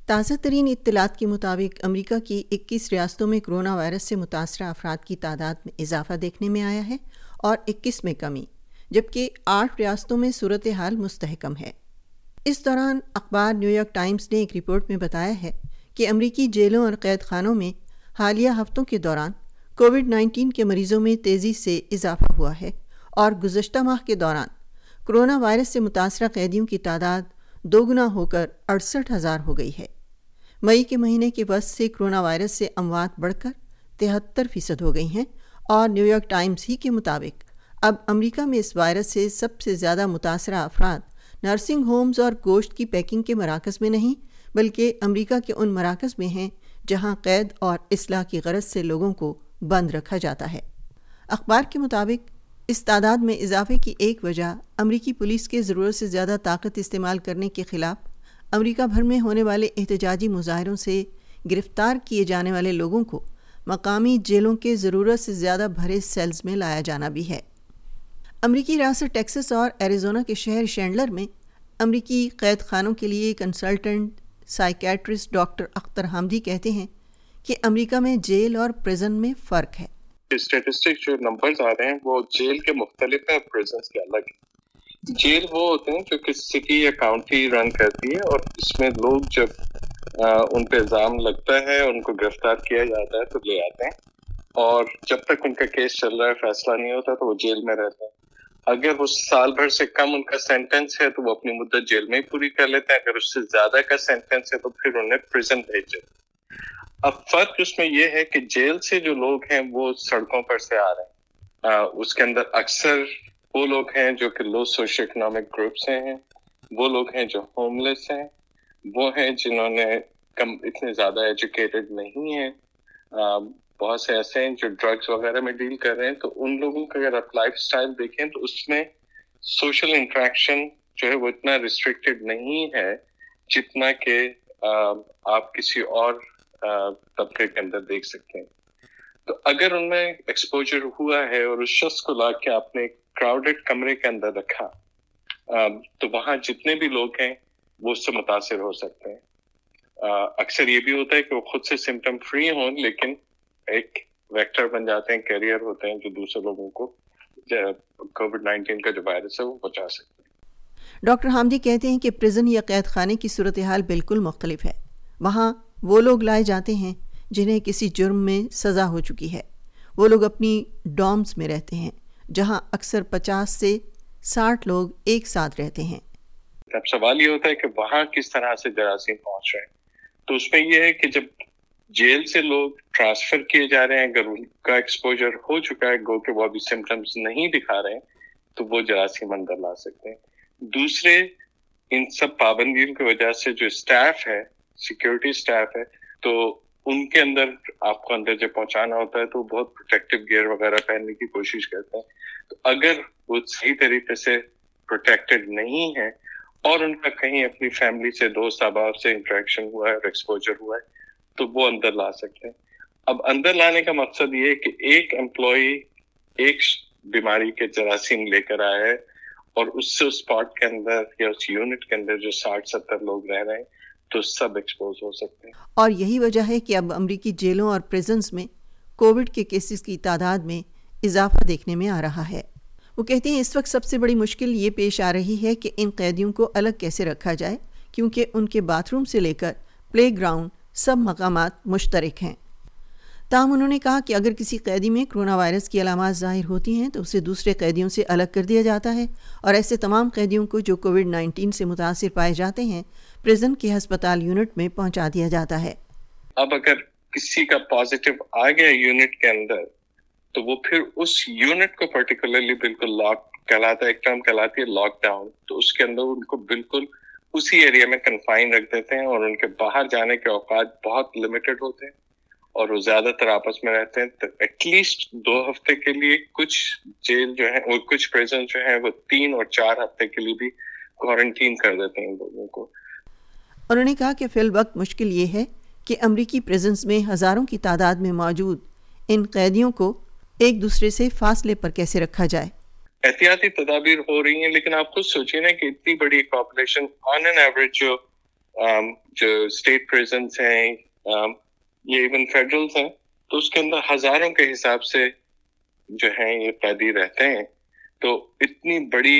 تازہ ترین اطلاعات کے مطابق امریکہ کی 21 ریاستوں میں کرونا وائرس سے متاثرہ افراد کی تعداد میں اضافہ دیکھنے میں آیا ہے اور 21 میں کمی، جبکہ 8 ریاستوں میں صورتحال مستحکم ہے۔ اس دوران اخبار نیو یارک ٹائمز نے ایک رپورٹ میں بتایا ہے کہ امریکی جیلوں اور قید خانوں میں حالیہ ہفتوں کے دوران کووڈ-19 کے مریضوں میں تیزی سے اضافہ ہوا ہے اور گزشتہ ماہ کے دوران کرونا وائرس سے متاثرہ قیدیوں کی تعداد دوگنا ہو کر 68,000 ہو گئی ہے۔ مئی کے مہینے کے وسط سے کرونا وائرس سے اموات بڑھ کر 73% ہو گئی ہیں اور نیو یارک ٹائمز ہی کے مطابق اب امریکہ میں اس وائرس سے سب سے زیادہ متاثرہ افراد نرسنگ ہومز اور گوشت کی پیکنگ کے مراکز میں نہیں بلکہ امریکہ کے ان مراکز میں ہیں جہاں قید اور اصلاح کی غرض سے لوگوں کو بند رکھا جاتا ہے۔ اخبار کے مطابق اس تعداد میں اضافے کی ایک وجہ امریکی پولیس کے ضرورت سے زیادہ طاقت استعمال کرنے کے خلاف امریکہ بھر میں ہونے والے احتجاجی مظاہروں سے گرفتار کیے جانے والے لوگوں کو مقامی جیلوں کے ضرورت سے زیادہ بھرے سیلز میں لایا جانا بھی ہے۔ امریکی ریاست ٹیکساس اور ایریزونا کے شہر شینڈلر میں امریکی قید خانوں کے لیے consultant psychiatrist doctor Akhtar Hamidi کہتے ہیں کہ امریکہ میں جیل اور پریزن میں فرق ہے۔ اسٹیٹسٹک جو نمبرز آ رہے ہیں وہ جیل کے مختلف ہیں، پریزنز کے الگ ہیں۔ جیل وہ ہوتے ہیں جو کہ سٹی یا کاؤنٹی رن کرتی ہے اور اس میں لوگ جب ان پہ الزام لگتا ہے ان کو گرفتار کیا جاتا ہے تو لے آتے ہیں اور جب تک ان کا کیس چل رہا ہے فیصلہ نہیں ہوتا تو وہ جیل میں رہتے ہیں۔ اگر وہ سال بھر سے کم ان کا سینٹنس ہے تو وہ اپنی مدت جیل میں ہی پوری کر لیتے ہیں، اگر اس سے زیادہ کا سینٹنس ہے تو پھر انہیں پریزن بھیجے۔ اب فرق اس میں یہ ہے کہ جیل سے جو لوگ ہیں وہ سڑکوں پر سے آ رہے ہیں، اس کے اندر اکثر وہ لوگ ہیں جو کہ لو سوشل اکنامک گروپ سے ہیں، وہ لوگ ہیں جو ہوم لیس ہیں، وہ ہیں جنہوں نے اتنے زیادہ ایجوکیٹڈ نہیں ہیں، بہت سے ایسے ہیں جو ڈرگز وغیرہ میں ڈیل کر رہے ہیں۔ تو ان لوگوں کا اگر آپ لائف سٹائل دیکھیں تو اس میں سوشل انٹریکشن جو ہے وہ اتنا ریسٹرکٹیڈ نہیں ہے جتنا کہ آپ کسی اور طبقے کے اندر دیکھ سکتے ہیں۔ تو اگر ان میں ایکسپوجر ہوا ہے اور اس شخص کو لا کے آپ نے کراؤڈڈ کمرے کے اندر رکھا تو وہاں جتنے بھی لوگ ہیں وہ اس سے متاثر ہو سکتے ہیں۔ اکثر یہ بھی ہوتا ہے کہ وہ خود سے سمٹم فری ہوں لیکن ایک ویکٹر بن جاتے ہیں، کیریئر ہوتے ہیں جو دوسرے لوگوں کو کووڈ-19 کا جو وائرس ہے وہ پہنچا سکتے ہیں۔ ڈاکٹر حامدی کہتے ہیں کہ پریزن یا قید خانے کی صورتحال بالکل مختلف ہے۔ وہاں وہ لوگ لائے جاتے ہیں جنہیں کسی جرم میں سزا ہو چکی ہے۔ وہ لوگ اپنی ڈومز میں رہتے ہیں جہاں اکثر 50 سے 60 لوگ ایک ساتھ رہتے ہیں۔ اب سوال یہ ہوتا ہے کہ وہاں کس طرح سے جراثیم پہنچ رہے ہیں، تو اس میں یہ ہے کہ جب جیل سے لوگ ٹرانسفر کیے جا رہے ہیں، اگر ان کا ایکسپوجر ہو چکا ہے گو کہ وہ ابھی سمٹمز نہیں دکھا رہے ہیں تو وہ جراثیم اندر لا سکتے ہیں۔ دوسرے ان سب پابندیوں کی وجہ سے جو اسٹاف ہے، سیکیورٹی اسٹاف ہے، تو ان کے اندر آپ کو اندر جب پہنچانا ہوتا ہے تو بہت پروٹیکٹیو گیئر وغیرہ پہننے کی کوشش کرتے ہیں۔ تو اگر وہ صحیح طریقے سے پروٹیکٹڈ نہیں ہے اور ان کا کہیں اپنی فیملی سے، دوست احباب سے انٹریکشن ہوا ہے اور ایکسپوجر ہوا ہے تو وہ اندر لا سکتے ہیں۔ اب اندر لانے کا مقصد یہ ہے کہ ایک امپلائی ایک بیماری کے جراثیم لے کر آیا ہے اور اس سے اس اسپاٹ کے اندر یا اس یونٹ کے اندر جو 60-70 لوگ رہ رہے ہیں تو سب ایکسپوز ہو سکتے ہیں۔ اور یہی وجہ ہے کہ اب امریکی جیلوں اور پریزنز میں کووڈ کے کیسز کی تعداد میں اضافہ دیکھنے میں آ رہا ہے۔ وہ کہتے ہیں اس وقت سب سے بڑی مشکل یہ پیش آ رہی ہے کہ ان قیدیوں کو الگ کیسے رکھا جائے کیونکہ ان کے باتھ روم سے لے کر پلے گراؤنڈ سب مقامات مشترک ہیں۔ تاہم انہوں نے کہا کہ اگر کسی قیدی میں کرونا وائرس کی علامات ظاہر ہوتی ہیں تو اسے دوسرے قیدیوں سے الگ کر دیا جاتا ہے اور ایسے تمام قیدیوں کو جو کووڈ-19 سے متاثر پائے جاتے ہیں پریزن کے ہسپتال یونٹ میں پہنچا دیا جاتا ہے۔ اب اگر کسی کا پازیٹیو آ گیا یونٹ کے اندر تو وہ پھر اس یونٹ کو پرٹیکولرلی بالکل لاک کہلاتا ہے، ایک ٹرم کہلاتی ہے لاک ڈاؤن، تو اس کے اندر ان کو بالکل اسی ایریا میں کنفائن رکھ دیتے ہیں اور ان کے باہر جانے کے اوقات بہت لمیٹڈ ہوتے ہیں اور وہ زیادہ تر آپس میں رہتے ہیں۔ تو ایٹ لیسٹ 2 ہفتے کے لیے کچھ جیل جو ہیں اور کچھ پریزن جو ہیں وہ 3 اور 4 ہفتے کے لیے بھی کوارنٹین کر دیتے ہیں لوگوں کو۔ انہوں نے کہا کہ فی الوقت مشکل یہ ہے کہ امریکی پریزنز میں ہزاروں کی تعداد میں موجود ان قیدیوں کو ایک دوسرے سے فاصلے پر کیسے رکھا جائے۔ احتیاطی تدابیر ہو رہی ہیں لیکن آپ خود سوچیں نا کہ اتنی بڑی پاپولیشن آن این ایوریج جو جو اسٹیٹ پریزنس ہیں یہ ایون فیڈرلس ہیں، تو اس کے اندر ہزاروں کے حساب سے جو ہیں یہ قیدی رہتے ہیں. تو اتنی بڑی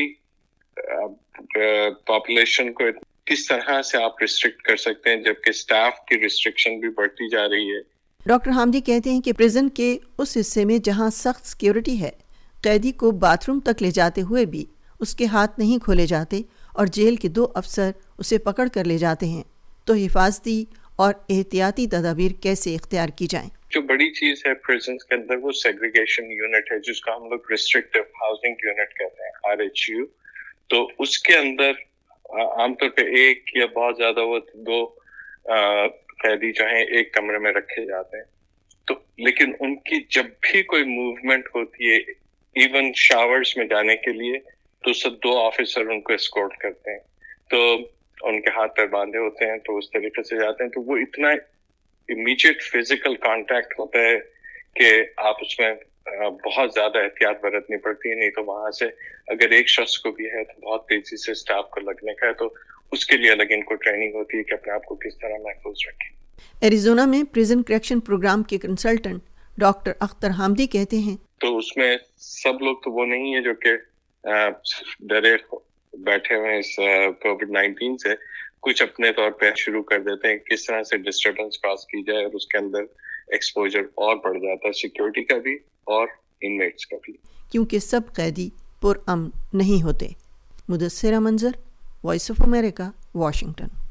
پاپولیشن کو کس طرح سے آپ ریسٹرکٹ کر سکتے ہیں، جبکہ اسٹاف کی ریسٹرکشن بھی بڑھتی جا رہی ہے. ڈاکٹر حامدی کہتے ہیں کہ پریزن کے اس حصے میں جہاں سخت سیکیورٹی ہے، قیدی کو باتھ روم تک لے جاتے ہوئے بھی اس کے ہاتھ نہیں کھولے جاتے اور جیل کے 2 افسر اسے پکڑ کر لے جاتے ہیں. تو حفاظتی اور احتیاطی تدابیر کیسے اختیار کی جائیں؟ جو بڑی چیز ہے پریزنز کے اندر وہ سیگریگیشن یونٹ ہے، جس کو ہم لوگ ریسٹرکٹیو ہاؤسنگ یونٹ کہتے ہیں، RHU. تو اس کے اندر عام طور پہ ایک یا بہت زیادہ وہ 2 قیدی جو ہیں ایک کمرے میں رکھے جاتے ہیں. تو لیکن ان کی جب بھی کوئی موومنٹ ہوتی ہے ایون شاورز میں جانے کے لیے، تو سب 2 آفیسر ان کو اسکورٹ کرتے ہیں. تو ان کے ہاتھ پیر باندھے ہوتے ہیں، تو اس طریقے سے جاتے ہیں. تو وہ اتنا امیڈیٹ فزیکل کانٹیکٹ ہوتا ہے کہ آپ اس میں بہت زیادہ احتیاط برتنی پڑتی ہے. نہیں تو وہاں سے اگر ایک شخص کو بھی ہے تو بہت تیزی سے اسٹاف کو لگنے کا ہے. تو اس کے لیے الگ ان کو ٹریننگ ہوتی ہے کہ اپنے آپ کو کس طرح محفوظ رکھیں. ایریزونا میں پریزن کریکشن پروگرام کے کنسلٹنٹ ڈاکٹر اختر حامدی کہتے ہیں، تو اس میں سب لوگ تو وہ نہیں ہے جو کہ ڈرے بیٹھے ہوئے اس COVID-19 سے. کچھ اپنے طور پہ شروع کر دیتے ہیں کس طرح سے ڈسٹربنس کاز کی جائے، اور اس کے اندر ایکسپوجر اور بڑھ جاتا ہے، سیکیورٹی کا بھی اور انمیٹس کا بھی، کیونکہ سب قیدی پرامن نہیں ہوتے. مدثرہ منظر، وائس آف امریکہ، واشنگٹن.